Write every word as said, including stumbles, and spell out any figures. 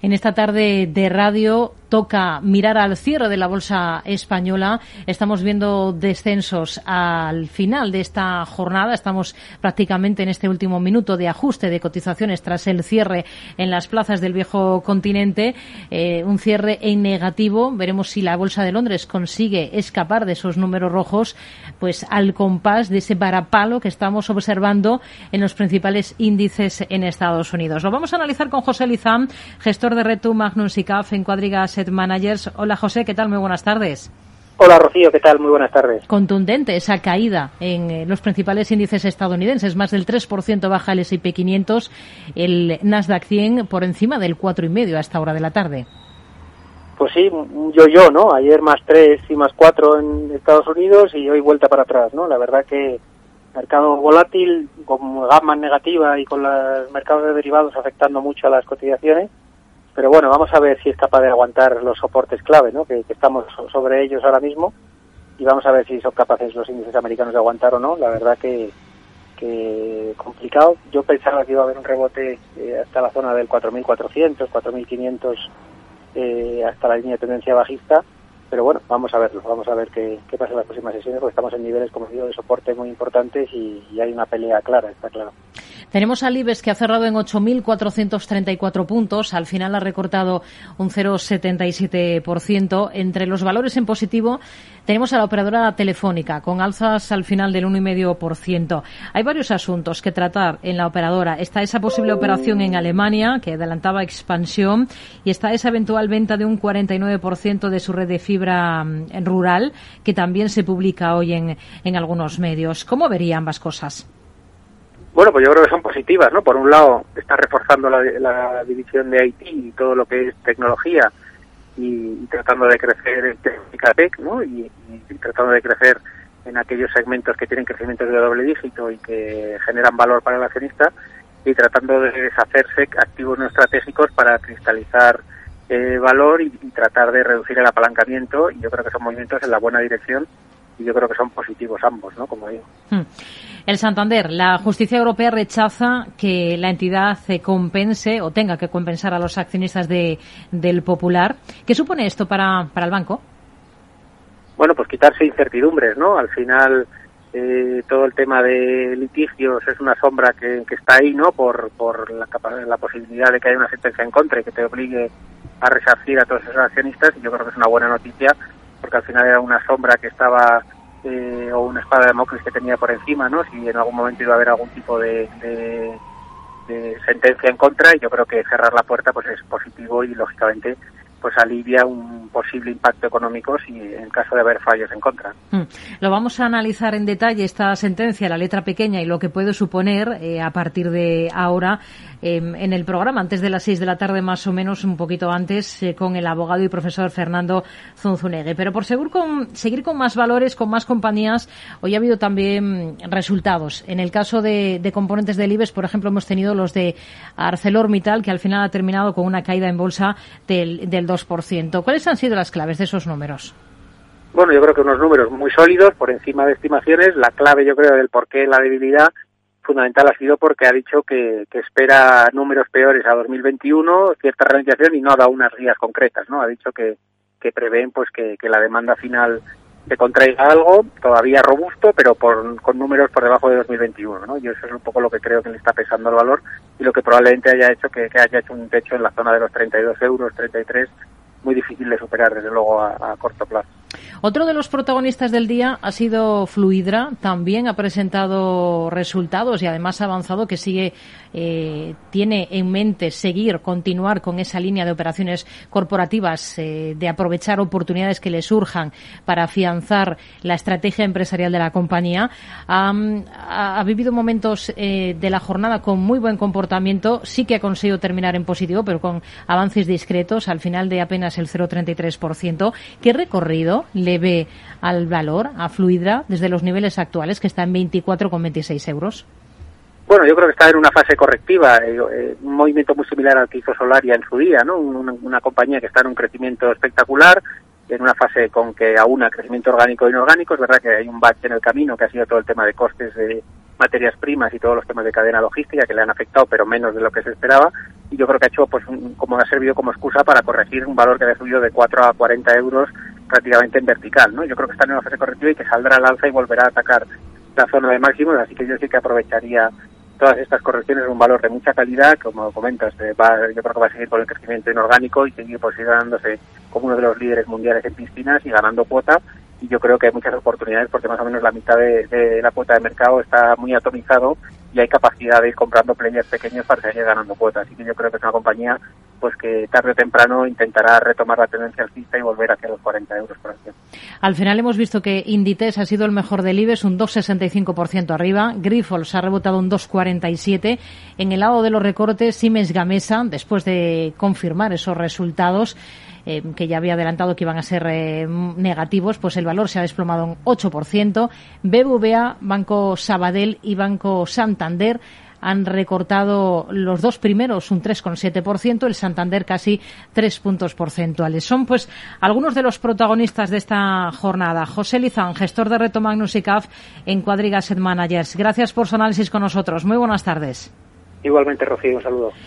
En esta tarde de radio toca mirar al cierre de la bolsa española. Estamos viendo descensos al final de esta jornada. Estamos prácticamente en este último minuto de ajuste de cotizaciones tras el cierre en las plazas del viejo continente. Eh, un cierre en negativo. Veremos si la bolsa de Londres consigue escapar de esos números rojos, pues al compás de ese varapalo que estamos observando en los principales índices en Estados Unidos. Lo vamos a analizar con José Lizán, gestor de Retu Magnum Sicaf en Quadriga Asset Managers. Hola José, ¿qué tal? Muy buenas tardes. Hola Rocío, ¿qué tal? Muy buenas tardes. Contundente esa caída en eh, los principales índices estadounidenses, más del tres por ciento baja el ese y pe quinientos, el Nasdaq cien por encima del cuatro coma cinco a esta hora de la tarde. Pues sí, yo yo, ¿no? Ayer más tres y más cuatro en Estados Unidos y hoy vuelta para atrás, ¿no? La verdad que mercado volátil, con gamma negativa y con los mercados de derivados afectando mucho a las cotizaciones. Pero bueno, vamos a ver si es capaz de aguantar los soportes clave, ¿no? Que, que estamos sobre ellos ahora mismo, y vamos a ver si son capaces los índices americanos de aguantar o no. La verdad que, que complicado. Yo pensaba que iba a haber un rebote eh, hasta la zona del cuatro mil cuatrocientos, cuatro mil quinientos, eh, hasta la línea de tendencia bajista. Pero bueno, vamos a verlo, vamos a ver qué, qué pasa en las próximas sesiones, porque estamos en niveles, como digo, de soporte muy importantes y, y hay una pelea clara, está claro. Tenemos al IBEX que ha cerrado en ocho mil cuatrocientos treinta y cuatro puntos, al final ha recortado un cero coma setenta y siete por ciento. Entre los valores en positivo tenemos a la operadora Telefónica, con alzas al final del uno coma cinco por ciento. Hay varios asuntos que tratar en la operadora. Está esa posible operación en Alemania, que adelantaba expansión, y está esa eventual venta de un cuarenta y nueve por ciento de su red de fibra rural, que también se publica hoy en, en algunos medios. ¿Cómo vería ambas cosas? Bueno, pues yo creo que son positivas, ¿no? Por un lado, está reforzando la, la división de I T y todo lo que es tecnología y, y tratando de crecer en Tech, ¿no? Y, y tratando de crecer en aquellos segmentos que tienen crecimientos de doble dígito y que generan valor para el accionista, y tratando de deshacerse activos no estratégicos para cristalizar eh, valor y, y tratar de reducir el apalancamiento. Y yo creo que son movimientos en la buena dirección y yo creo que son positivos ambos, ¿no? Como digo. Hmm. El Santander, la justicia europea rechaza que la entidad compense o tenga que compensar a los accionistas de, del Popular. ¿Qué supone esto para, para el banco? Bueno, pues quitarse incertidumbres, ¿no? Al final, eh, todo el tema de litigios es una sombra que, que está ahí, ¿no? Por, por la, la posibilidad de que haya una sentencia en contra y que te obligue a resarcir a todos esos accionistas, y yo creo que es una buena noticia, porque al final era una sombra que estaba, eh, o una espada de Damocles que tenía por encima, ¿no? Si en algún momento iba a haber algún tipo de, de, de sentencia en contra, y yo creo que cerrar la puerta pues es positivo y lógicamente pues alivia un posible impacto económico si en caso de haber fallos en contra. Mm. Lo vamos a analizar en detalle, esta sentencia, la letra pequeña y lo que puede suponer eh, a partir de ahora eh, en el programa, antes de las seis de la tarde más o menos, un poquito antes, eh, con el abogado y profesor Fernando Zunzunegui. Pero por seguir con, seguir con más valores, con más compañías, hoy ha habido también resultados. En el caso de, de componentes del IBEX, por ejemplo, hemos tenido los de ArcelorMittal, que al final ha terminado con una caída en bolsa del, del dos por ciento. ¿Cuáles han sido las claves de esos números? Bueno, yo creo que unos números muy sólidos, por encima de estimaciones. La clave, yo creo, del por qué la debilidad fundamental ha sido porque ha dicho que, que espera números peores a dos mil veintiuno, cierta ralentización, y no ha dado unas guías concretas, ¿no? Ha dicho que, que prevén pues que, que la demanda final se contraiga algo, todavía robusto, pero por, con números por debajo de dos mil veintiuno, ¿no? Y eso es un poco lo que creo que le está pesando el valor y lo que probablemente haya hecho que, que haya hecho un techo en la zona de los treinta y dos euros, treinta y tres, muy difícil de superar, desde luego, a, a corto plazo. Otro de los protagonistas del día ha sido Fluidra. También ha presentado resultados y además ha avanzado que sigue, eh, tiene en mente seguir, continuar con esa línea de operaciones corporativas, eh, de aprovechar oportunidades que le surjan para afianzar la estrategia empresarial de la compañía. Um, ha, ha vivido momentos eh, de la jornada con muy buen comportamiento. Sí que ha conseguido terminar en positivo, pero con avances discretos, al final de apenas el cero coma treinta y tres por ciento. ¿Qué recorrido le ve al valor, a Fluidra, desde los niveles actuales, que está en veinticuatro coma veintiséis euros? Bueno, yo creo que está en una fase correctiva, eh, eh, un movimiento muy similar al que hizo Solaria en su día, ¿no? Una, una compañía que está en un crecimiento espectacular, en una fase con que aúna crecimiento orgánico e inorgánico. Es verdad que hay un bache en el camino, que ha sido todo el tema de costes de materias primas y todos los temas de cadena logística que le han afectado, pero menos de lo que se esperaba. y yo creo que ha hecho, pues, un, como ha servido como excusa para corregir un valor que había subido de cuatro a cuarenta euros prácticamente en vertical, ¿no? Yo creo que está en una fase correctiva y que saldrá al alza y volverá a atacar la zona de máximos, así que yo sí que aprovecharía todas estas correcciones en un valor de mucha calidad, como comentas, eh, va, yo creo que va a seguir con el crecimiento inorgánico y seguir posicionándose como uno de los líderes mundiales en piscinas y ganando cuota, y yo creo que hay muchas oportunidades porque más o menos la mitad de, de la cuota de mercado está muy atomizado y hay capacidad de ir comprando players pequeños para seguir ganando cuotas, así que yo creo que es una compañía pues que tarde o temprano intentará retomar la tendencia alcista y volver hacia los cuarenta euros por acción. Al final hemos visto que Inditex ha sido el mejor del IBEX, un dos coma sesenta y cinco por ciento arriba. Grifols ha rebotado un dos coma cuarenta y siete. En el lado de los recortes, Siemens Gamesa, después de confirmar esos resultados, eh, que ya había adelantado que iban a ser eh, negativos, pues el valor se ha desplomado un ocho por ciento. B B V A, Banco Sabadell y Banco Santander han recortado los dos primeros un tres coma siete por ciento, el Santander casi tres puntos porcentuales. Son pues algunos de los protagonistas de esta jornada. José Lizán, gestor de Reto Magnus y C A F en Quadriga Asset Managers. Gracias por su análisis con nosotros. Muy buenas tardes. Igualmente, Rocío, un saludo.